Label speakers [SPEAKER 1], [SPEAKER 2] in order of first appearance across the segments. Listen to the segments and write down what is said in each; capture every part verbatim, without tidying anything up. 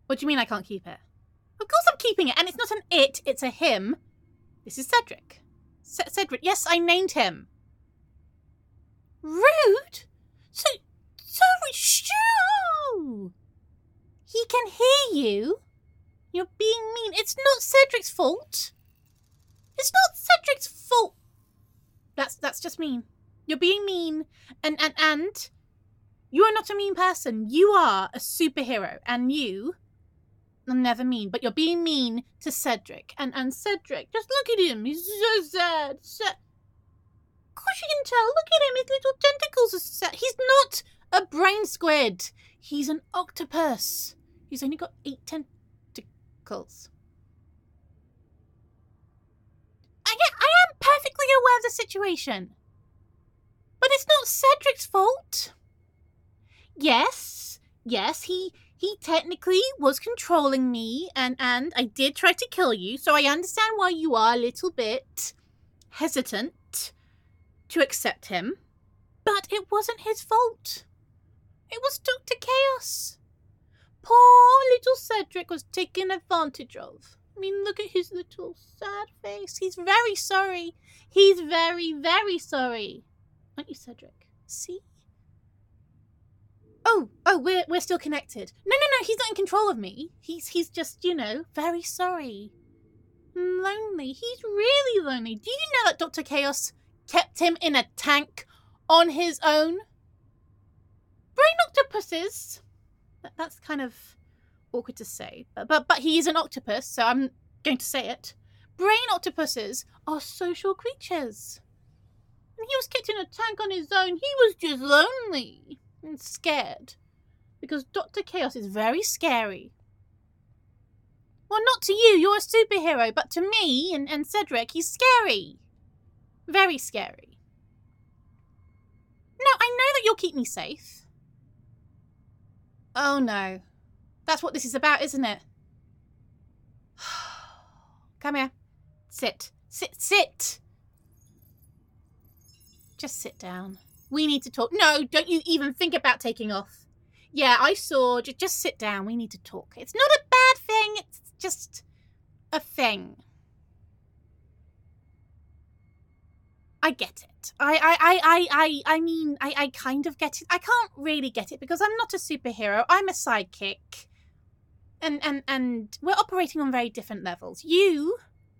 [SPEAKER 1] What do you mean I can't keep it? Of course I'm keeping it, and it's not an it, it's a him. This is Cedric. C- Cedric, yes, I named him. Rude? So, so, shoo! He can hear you. You're being mean. It's not Cedric's fault. It's not Cedric's fault. That's that's just mean. You're being mean, and and and you are not a mean person. You are a superhero, and you are never mean. But you're being mean to Cedric, and and Cedric, just look at him. He's so sad. So, of course you can tell. Look at him. His little tentacles are sad. He's not a brain squid. He's an octopus. He's only got eight tentacles. I, I am perfectly aware of the situation. But it's not Cedric's fault. Yes, yes, he he technically was controlling me, and, and I did try to kill you, so I understand why you are a little bit hesitant to accept him. But it wasn't his fault. It was Doctor Chaos. Poor little Cedric was taken advantage of. I mean, look at his little sad face. He's very sorry. He's very, very sorry. Aren't you, Cedric? See? Oh, oh, we're we're still connected. No, no, no, he's not in control of me. He's he's just, you know, very sorry. Lonely. He's really lonely. Do you know that Doctor Chaos kept him in a tank on his own? Brain octopuses. That, that's kind of awkward to say, but, but but he is an octopus, so I'm going to say it. Brain octopuses are social creatures. And he was kept in a tank on his own. He was just lonely and scared. Because Doctor Chaos is very scary. Well, not to you, you're a superhero, but to me and, and Cedric, he's scary. Very scary. No, I know that you'll keep me safe. Oh no. That's what this is about, isn't it? Come here. Sit. Sit. Sit. Just sit down. We need to talk. No, don't you even think about taking off. Yeah, I saw. Just, just sit down. We need to talk. It's not a bad thing. It's just a thing. I get it. I, I, I, I, I, I mean, I, I kind of get it. I can't really get it because I'm not a superhero. I'm a sidekick. And, and, and we're operating on very different levels. You,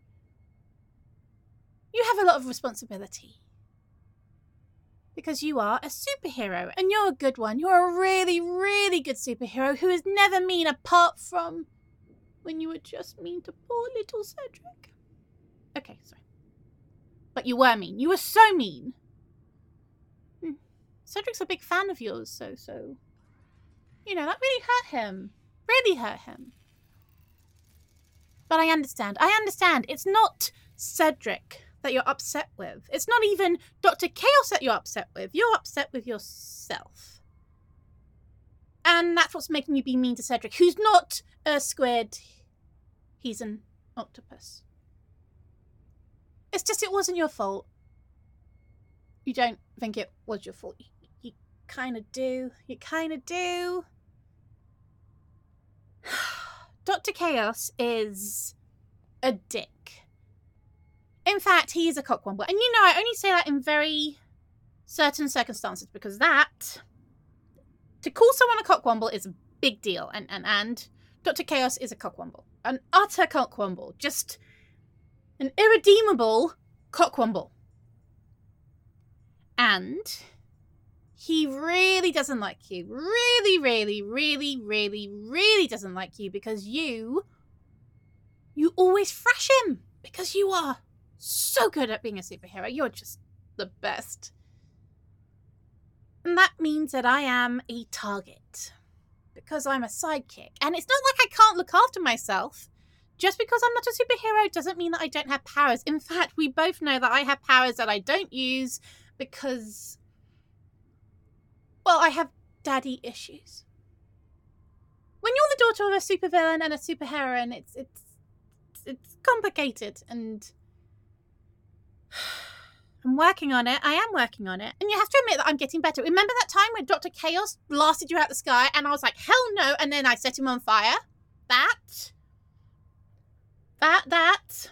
[SPEAKER 1] you have a lot of responsibility. Because you are a superhero, and you're a good one. You're a really, really good superhero who is never mean apart from when you were just mean to poor little Cedric. Okay, sorry. But you were mean. You were so mean. Hmm. Cedric's a big fan of yours, so, so, you know, that really hurt him. Really hurt him. But I understand. I understand. It's not Cedric that you're upset with. It's not even Doctor Chaos that you're upset with. You're upset with yourself. And that's what's making you be mean to Cedric, who's not a squid. He's an octopus. It's just it wasn't your fault. You don't think it was your fault. You, you kind of do. You kind of do. Doctor Chaos is a dick. In fact, he is a cockwomble. And you know, I only say that in very certain circumstances because that, to call someone a cockwomble is a big deal. And, and, and Doctor Chaos is a cockwomble. An utter cockwomble. Just an irredeemable cockwomble. And he really doesn't like you. Really, really, really, really, really doesn't like you because you, you always thrash him because you are so good at being a superhero. You're just the best. And that means that I am a target. Because I'm a sidekick. And it's not like I can't look after myself. Just because I'm not a superhero doesn't mean that I don't have powers. In fact, we both know that I have powers that I don't use because, well, I have daddy issues. When you're the daughter of a supervillain and a superheroine, it's it's it's complicated, and I'm working on it. I am working on it. And you have to admit that I'm getting better. Remember that time when Doctor Chaos blasted you out the sky and I was like, hell no, and then I set him on fire? that, that, that,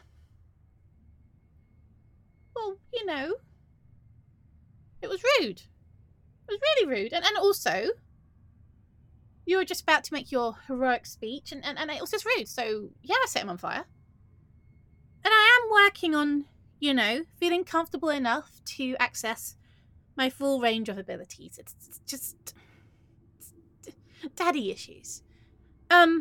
[SPEAKER 1] well, you know, it was rude. It was really rude. And, and also, you were just about to make your heroic speech, and, and, and it was just rude. So, yeah, I set him on fire. And I am working on, you know, feeling comfortable enough to access my full range of abilities. It's, it's just... It's daddy issues. Um...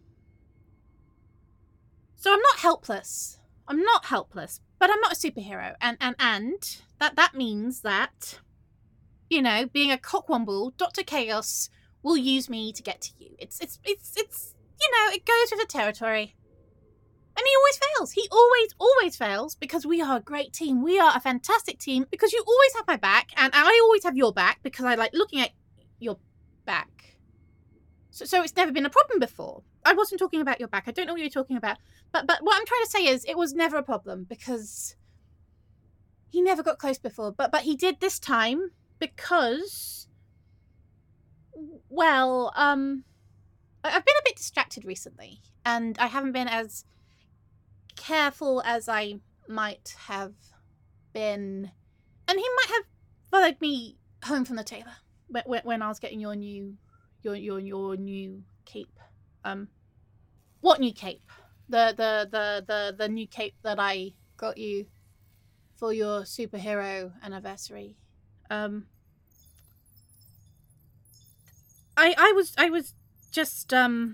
[SPEAKER 1] So I'm not helpless. I'm not helpless, but I'm not a superhero. And and and that that means that, you know, being a cockwomble, Doctor Chaos will use me to get to you. It's it's it's it's you know, it goes with the territory. And he always fails. He always, always fails because we are a great team. We are a fantastic team because you always have my back and I always have your back because I like looking at your back. So so it's never been a problem before. I wasn't talking about your back. I don't know what you're talking about. But but what I'm trying to say is it was never a problem because he never got close before. But but he did this time because, well, um, I've been a bit distracted recently. And I haven't been as careful as I might have been. And he might have followed me home from the tailor when, when I was getting your new, your your your new cape. Um, what new cape? The, the, the, the, the new cape that I got you for your superhero anniversary. Um, I, I was, I was just, um,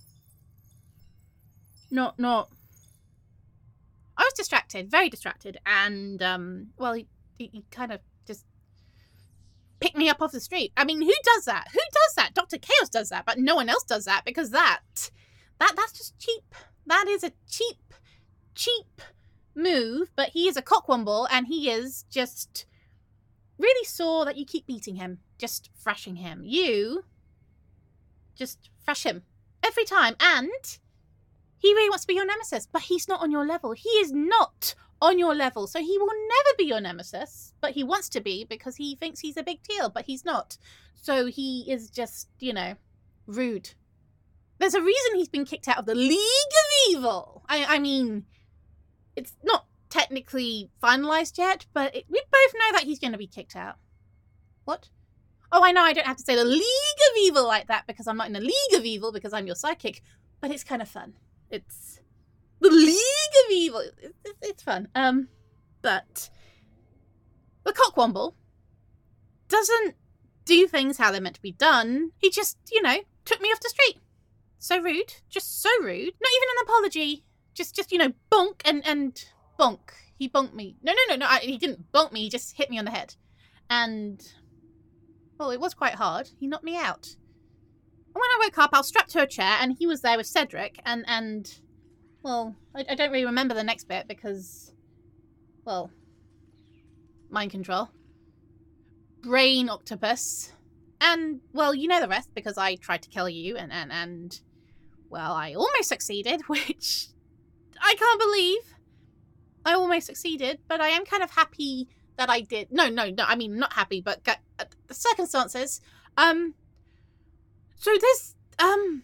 [SPEAKER 1] not, not, I was distracted, very distracted. And, um, well, he, he, he kind of just picked me up off the street. I mean, who does that? Who does that? Doctor Chaos does that, but no one else does that because that, that, that's just cheap. That is a cheap, cheap move, but he is a cockwomble, and he is just really sore that you keep beating him, just thrashing him. You just thrash him every time, and he really wants to be your nemesis, but he's not on your level. He is not on your level, so he will never be your nemesis, but he wants to be because he thinks he's a big deal, but he's not. So he is just, you know, rude. There's a reason he's been kicked out of the League of Evil. I, I mean, it's not technically finalized yet, but it, we both know that he's going to be kicked out. What? Oh, I know I don't have to say the League of Evil like that because I'm not in the League of Evil because I'm your sidekick, but it's kind of fun. It's the League of Evil. It's, it's, it's fun. Um, but the cockwomble doesn't do things how they're meant to be done. He just, you know, took me off the street. So rude. Just so rude. Not even an apology. Just, just you know, bonk and, and bonk. He bonked me. No, no, no, no. I, he didn't bonk me. He just hit me on the head. And, well, it was quite hard. He knocked me out. And when I woke up, I was strapped to a chair, and he was there with Cedric. And, and well, I, I don't really remember the next bit because, well, mind control. Brain octopus. And, well, you know the rest because I tried to kill you and, and, and well, I almost succeeded, which I can't believe. I almost succeeded, but I am kind of happy that I did. No, no, no, I mean, not happy, but uh, the circumstances. Um, so there's, um,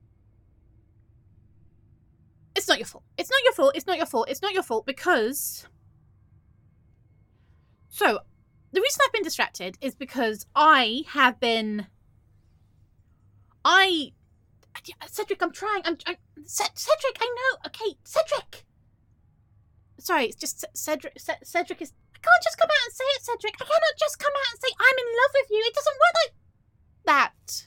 [SPEAKER 1] it's not your fault. It's not your fault. It's not your fault. It's not your fault because, so, the reason I've been distracted is because I have been, I, Cedric, I'm trying, I'm, I, Cedric, I know, okay, Cedric. Sorry, it's just Cedric, Cedric is, I can't just come out and say it, Cedric. I cannot just come out and say I'm in love with you. It doesn't work like that.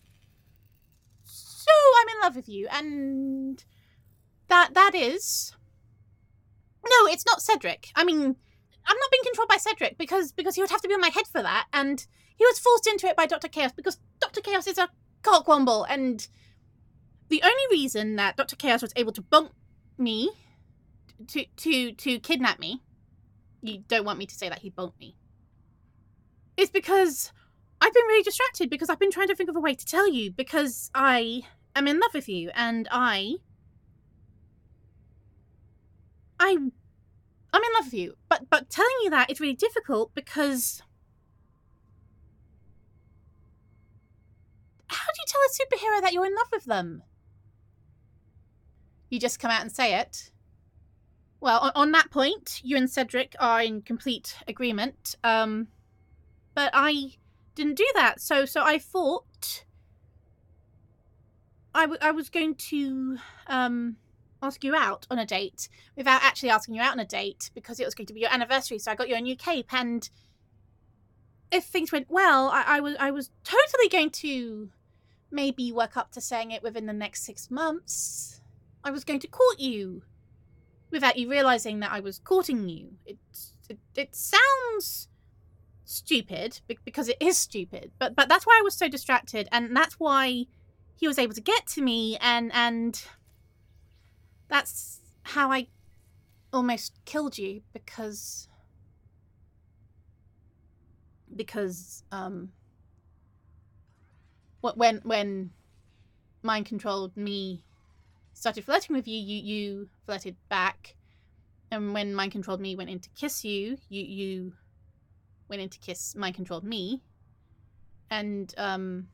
[SPEAKER 1] So I'm in love with you, and that, that is, no, it's not Cedric. I mean, I'm not being controlled by Cedric because because he would have to be on my head for that, and he was forced into it by Doctor Chaos because Doctor Chaos is a cockwomble, and the only reason that Doctor Chaos was able to bump me, to to to kidnap me, you don't want me to say that he bumped me, is because I've been really distracted because I've been trying to think of a way to tell you because I am in love with you, and I I I'm in love with you, but but telling you that is really difficult because how do you tell a superhero that you're in love with them? you just come out and say it. Well, on, on that point, you and Cedric are in complete agreement. Um, but I didn't do that, so so I thought I, w- I was going to um ask you out on a date without actually asking you out on a date, because it was going to be your anniversary. So I got you a new cape, and if things went well, I, I was I was totally going to maybe work up to saying it within the next six months. I was going to court you without you realizing that I was courting you. It it, it sounds stupid, because it is stupid, but but that's why I was so distracted, and that's why he was able to get to me, and and that's how I almost killed you, because because um when when mind controlled me started flirting with you, you you flirted back, and when mind controlled me went in to kiss you, you you went in to kiss mind controlled me, and um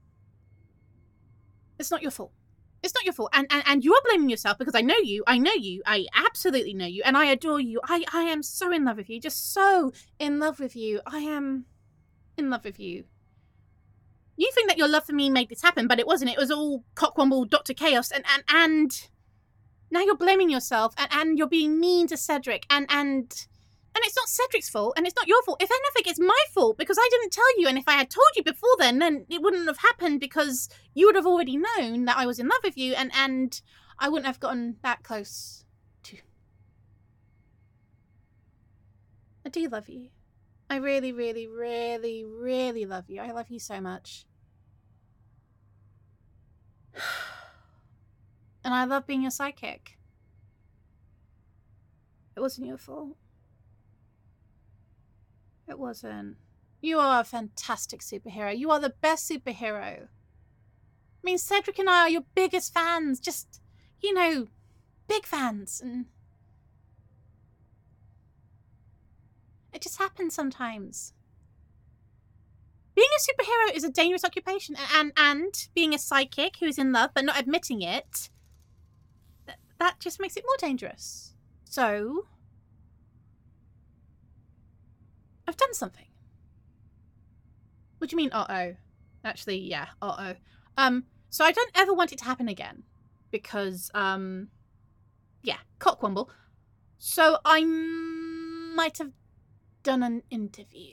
[SPEAKER 1] it's not your fault. It's not your fault, and, and and you are blaming yourself, because I know you, I know you, I absolutely know you, and I adore you. I, I am so in love with you, just so in love with you. I am in love with you. You think that your love for me made this happen, but it wasn't. It was all Cockwomble, Doctor Chaos, and and, and now you're blaming yourself, and, and you're being mean to Cedric, and, and and it's not Cedric's fault, and it's not your fault. If anything, it's my fault, because I didn't tell you, and if I had told you before then, then it wouldn't have happened, because you would have already known that I was in love with you, and, and I wouldn't have gotten that close to... I do love you. I really, really, really, really love you. I love you so much. And I love being your sidekick. It wasn't your fault. It wasn't. You are a fantastic superhero. You are the best superhero. I mean, Cedric and I are your biggest fans. Just, you know, big fans. And it just happens sometimes. Being a superhero is a dangerous occupation. And, and, and being a sidekick who is in love but not admitting it, th- that just makes it more dangerous. So... I've done something. What do you mean, uh-oh? Actually, yeah, uh-oh. Um, so I don't ever want it to happen again. Because, um, yeah, Cockwomble. So I might have done an interview.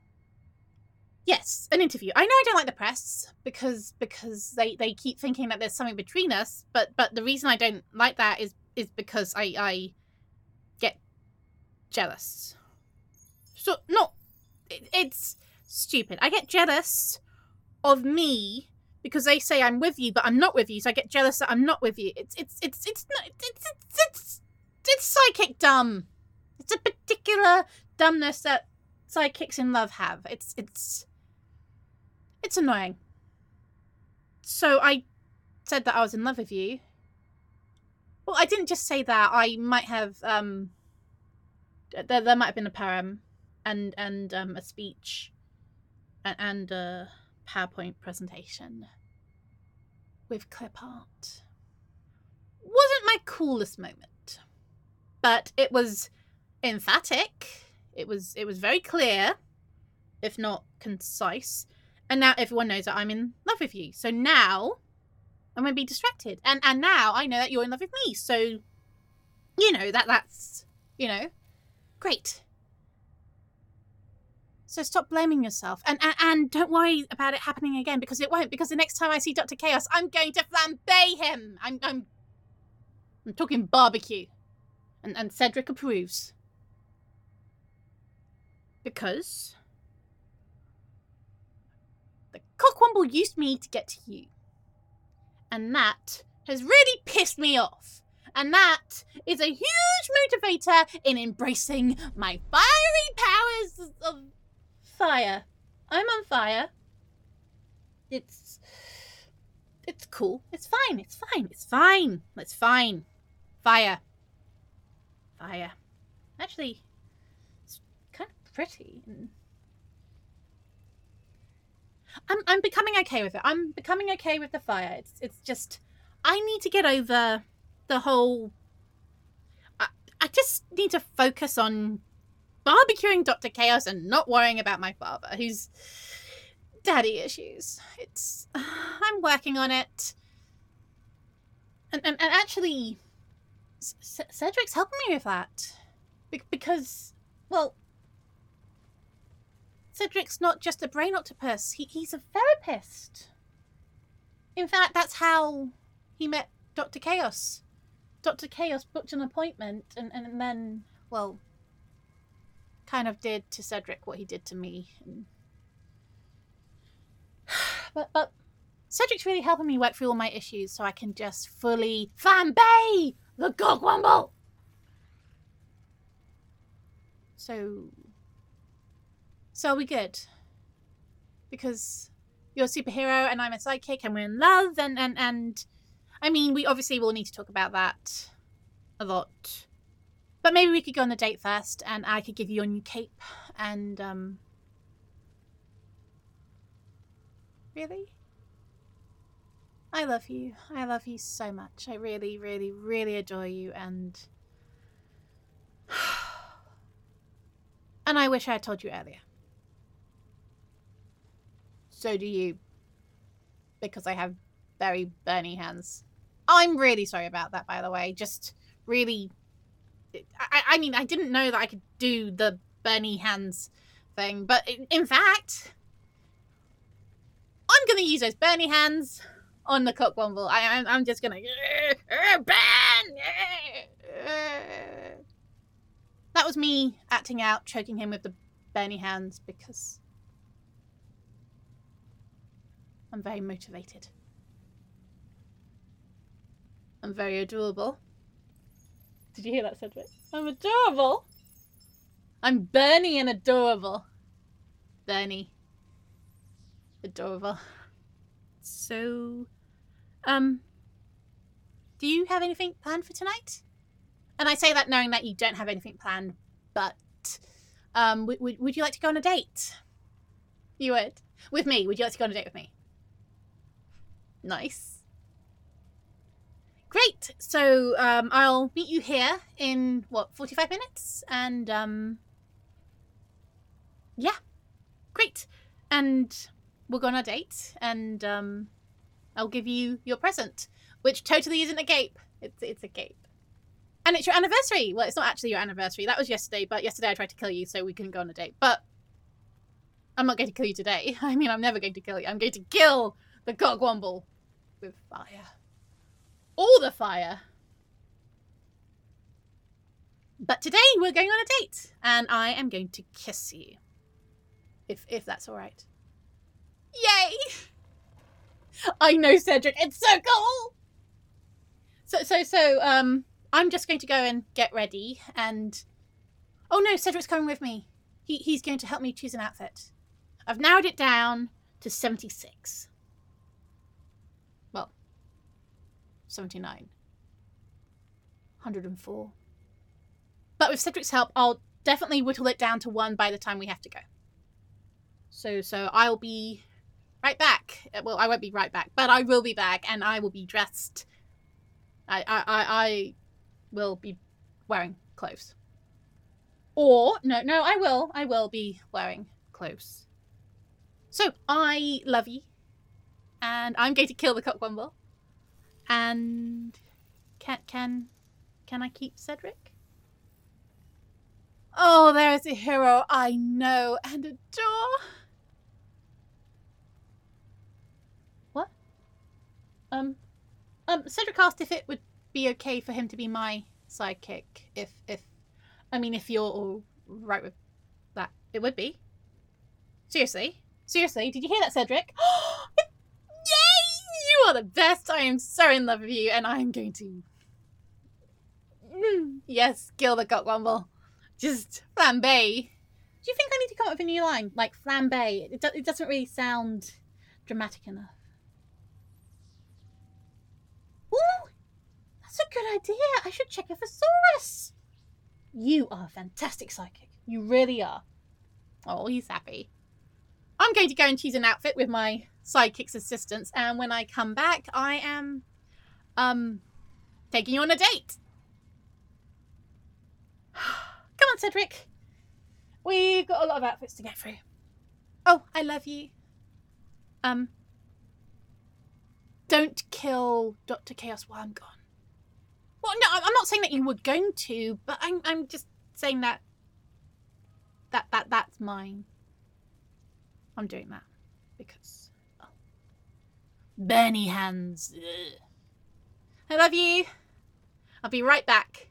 [SPEAKER 1] Yes, an interview. I know I don't like the press, because because they, they keep thinking that there's something between us, but but the reason I don't like that is, is because I, I get jealous. So, no, it, it's stupid. I get jealous of me because they say I'm with you, but I'm not with you, so I get jealous that I'm not with you. It's, it's, it's, it's, not, it's, it's, it's, it's psychic dumb. It's a particular dumbness that sidekicks in love have. It's, it's, it's annoying. So I said that I was in love with you. Well, I didn't just say that. I might have, um, there, there might have been a poem. And and um, a speech, and, and a PowerPoint presentation with clip art. Wasn't my coolest moment, but it was emphatic. It was it was very clear, if not concise. And now everyone knows that I'm in love with you. So now I'm going to be distracted, and and now I know that you're in love with me. So you know that that's you know great. So stop blaming yourself. And, and and don't worry about it happening again, because it won't. Because the next time I see Doctor Chaos, I'm going to flambe him. I'm I'm I'm talking barbecue. And and Cedric approves. Because the Cockwomble used me to get to you. And that has really pissed me off. And that is a huge motivator in embracing my fiery powers of fire. I'm on fire. It's it's cool. It's fine. It's fine. It's fine. It's fine. Fire. Fire. Actually, it's kind of pretty. I'm I'm becoming okay with it. I'm becoming okay with the fire. It's it's just I need to get over the whole... I, I just need to focus on barbecuing Doctor Chaos and not worrying about my father, who's daddy issues. It's... I'm working on it. And, and, and actually, C- Cedric's helping me with that. Be- because, well... Cedric's not just a brain octopus. He, he's a therapist. In fact, that's how he met Doctor Chaos. Doctor Chaos booked an appointment and, and then, well, kind of did to Cedric what he did to me. And... But, but Cedric's really helping me work through all my issues so I can just fully flambe the Cockwomble. So... So are we good? Because you're a superhero and I'm a sidekick and we're in love and, and, and... I mean, we obviously will need to talk about that a lot. But maybe we could go on a date first and I could give you your new cape and, um... Really? I love you. I love you so much. I really, really, really adore you and... And I wish I had told you earlier. So do you. Because I have very burny hands. I'm really sorry about that, by the way. Just really... I, I mean, I didn't know that I could do the burny hands thing. But in, in fact... I'm going to use those burny hands on the Cockwomble. I, I'm, I'm just going to... Burn! That was me acting out, choking him with the burny hands because... I'm very motivated. I'm very adorable. Did you hear that, Cedric? I'm adorable. I'm Bernie and adorable. Bernie. Adorable. So, um, do you have anything planned for tonight? And I say that knowing that you don't have anything planned, but, um, w- w- would you like to go on a date? You would? With me? Would you like to go on a date with me? Nice. Great. So um, I'll meet you here in, what, forty-five minutes? And, um, yeah. Great. And we'll go on our date. And um, I'll give you your present, which totally isn't a cape. It's, it's a cape. And it's your anniversary. Well, it's not actually your anniversary. That was yesterday, but yesterday I tried to kill you, so we couldn't go on a date. But I'm not going to kill you today. I mean, I'm never going to kill you. I'm going to kill the Cockwomble with fire. All the fire. But today we're going on a date, and I am going to kiss you. If if that's all right. Yay! I know, Cedric. It's so cool. So so so um, I'm just going to go and get ready, and oh no, Cedric's coming with me. He he's going to help me choose an outfit. I've narrowed it down to seventy-six. Well, seventy-nine. one hundred four. But with Cedric's help, I'll definitely whittle it down to one by the time we have to go. So, so I'll be right back. Well, I won't be right back, but I will be back, and I will be dressed. I, I, I, I will be wearing clothes. Or, no, no, I will. I will be wearing clothes. So, I love you. And I'm going to kill the Cockwomble. And can, can, can I keep Cedric? Oh, there is a hero I know and adore. What? Um, um, Cedric asked if it would be okay for him to be my sidekick. If, if, I mean, if you're all right with that, it would be. Seriously? Seriously? Did you hear that, Cedric? Yay! You are the best. I am so in love with you, and I am going to... Mm, yes, kill the Cockwomble. Just flambe. Do you think I need to come up with a new line? Like flambe. It, do- it doesn't really sound dramatic enough. Ooh! That's a good idea. I should check a thesaurus. You are a fantastic psychic. You really are. Oh, he's happy. I'm going to go and choose an outfit with my sidekick's assistance, and when I come back, I am, um, taking you on a date. Come on, Cedric. We've got a lot of outfits to get through. Oh, I love you. Um, don't kill Doctor Chaos while I'm gone. Well, no, I'm not saying that you were going to, but I'm, I'm just saying that, that, that, that's mine. I'm doing that because, oh. Burny hands. Ugh. I love you. I'll be right back.